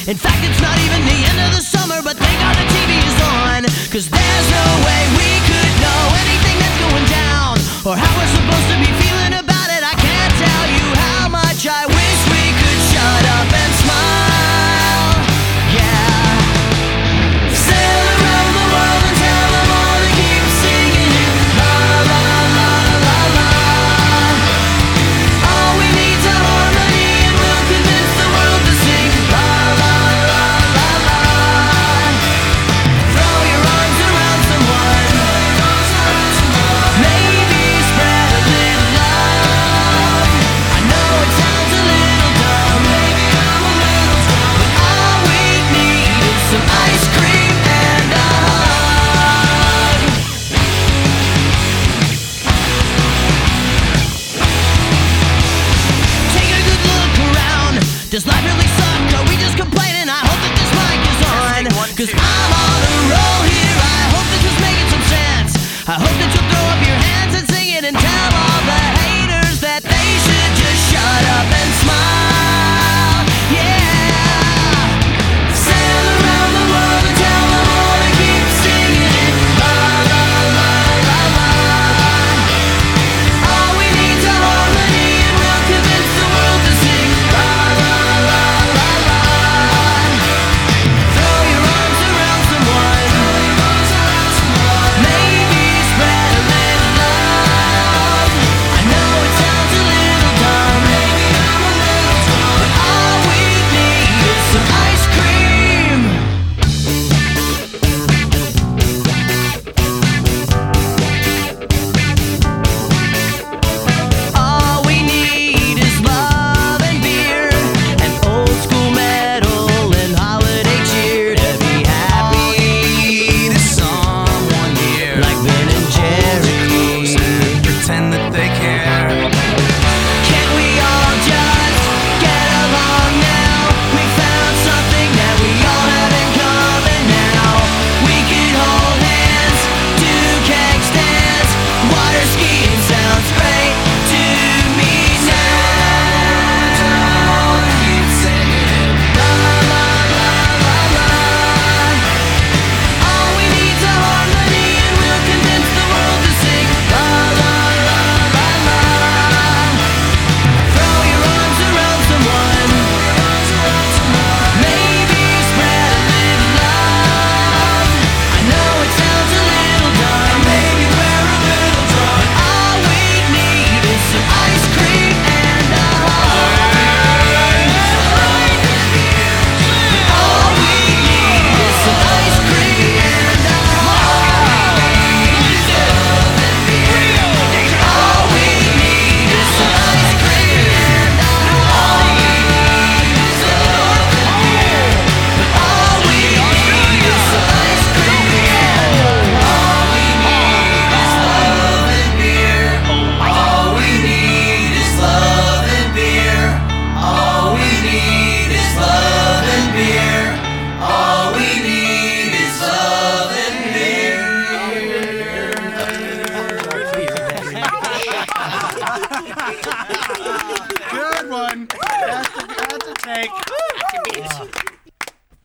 In fact, it's not even the end of the summer, but thank God the TV is on. 'Cause there's no way we could know anything that's going down, or how we're supposed to be feeling about it. I can't tell you how much I wish we could shut up and smile. Yeah. Sail around the world and tell them all to keep singing it. La la la la la. All we need's a harmony and we'll convince the world to sing. La la la la la. Throw your arms around someone. Maybe spread a little love. I know it sounds a little dumb. Maybe I'm a little drunk. But all we need is some ice cream and a hug. Take a good look around. Does life really suck? Are we just complaining? I hope that this mic is on. 'Cause I'm on a roll here. I hope this is making some sense. I hope that you'll throw up your hands and sing it and tell all the haters that they should just shut up and smile. Yeah. Sail around the world and tell them all to keep singing it. La la la la la. All we need's a harmony and we'll convince the world to sing. La la la la la. Throw your arms around someone. Maybe spread a little love. I know it sounds a little dumb. Maybe I'm a little drunk. But all we need is some ice cream. All we need is love and beer, and old school metal and holiday cheer to be happy. Is someone here Like Ben and Jerry. pretend that they care. Can't we all just get along now? We found something that we all have in common now. We could hold hands, do keg stands. Water skiing sounds great to me now. Keep singing. La la la la la. All we need's a harmony and we'll convince the world to sing. La la la la la. Throw your arms around someone. Maybe spread a little love. I know it sounds a little dumb. Maybe we're a little drunk. But all we need is some ice cream and a hug. All we need is some ice cream and a hug. All we need is some ice cream and a hug. But all we need is some ice cream and a All we need is love and beer. All we need is love and beer. All we need is love and beer. Good one. That's a take.